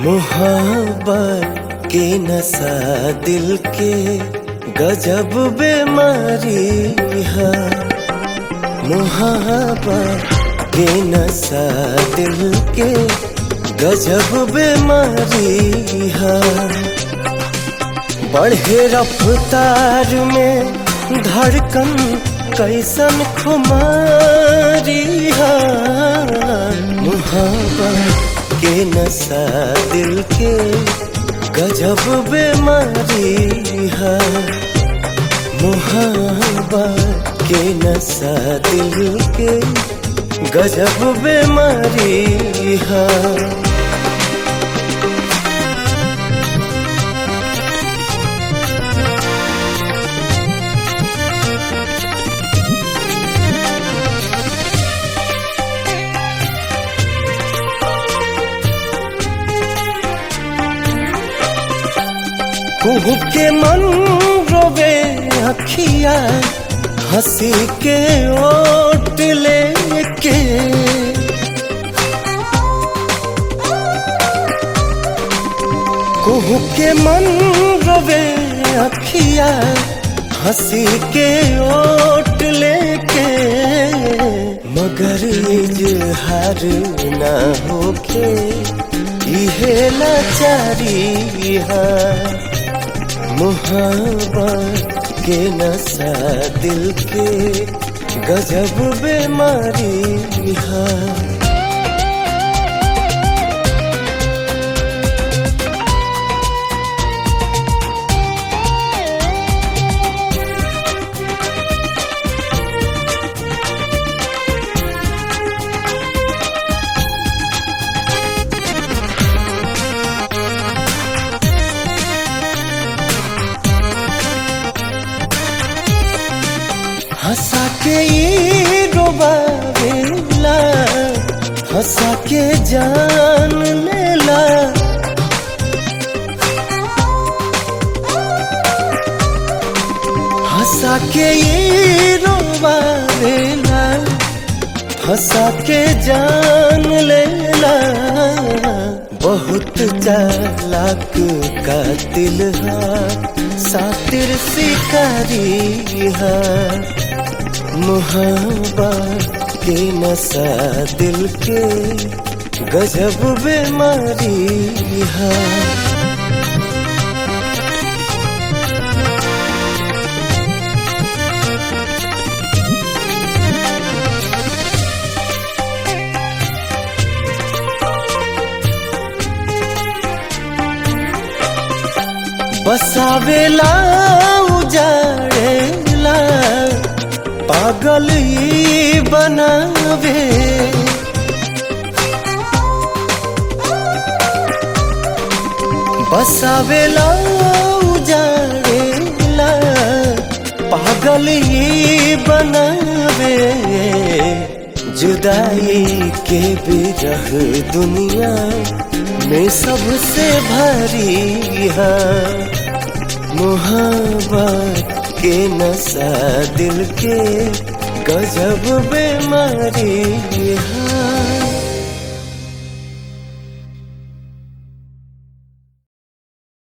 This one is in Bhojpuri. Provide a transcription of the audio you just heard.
मोहब्बत के नशा दिल के गजब बीमारी है। मोहब्बत के नशा दिल के गजब बीमारी है। बढ़े रफ्तार में धड़कन कैसन खुमारी है। मोहब्बत के नशा दिल के गजब बीमारी है। मोहब्बत के नशा दिल के गजब बीमारी है। कुहू के मन रोवे अखिया हंसी के ओट लेके। कुहू के मन रोवे अखिया हंसी के ओट लेके। मगर इजहार ना होके इहे लाचारी है। मोहब्बत के नशा दिल के गजब बीमारी है। हंसा के ये रोबावेला हंसा के जान लेला। हंसा के ये रोबावेला हंसा के जान लेला। बहुत चालाक कातिल है सातिर शिकारी है। मोहब्बत के नशा दिल के गजब बीमारी है। बसावेला उजाड़ेला पागल ही बनावे। बसावेला उजाड़ेला पागल ही बनावे। जुदाई के बिरह दुनिया में सबसे भारी है। मोहब्बत के नशा दिल के गजब बीमारी है।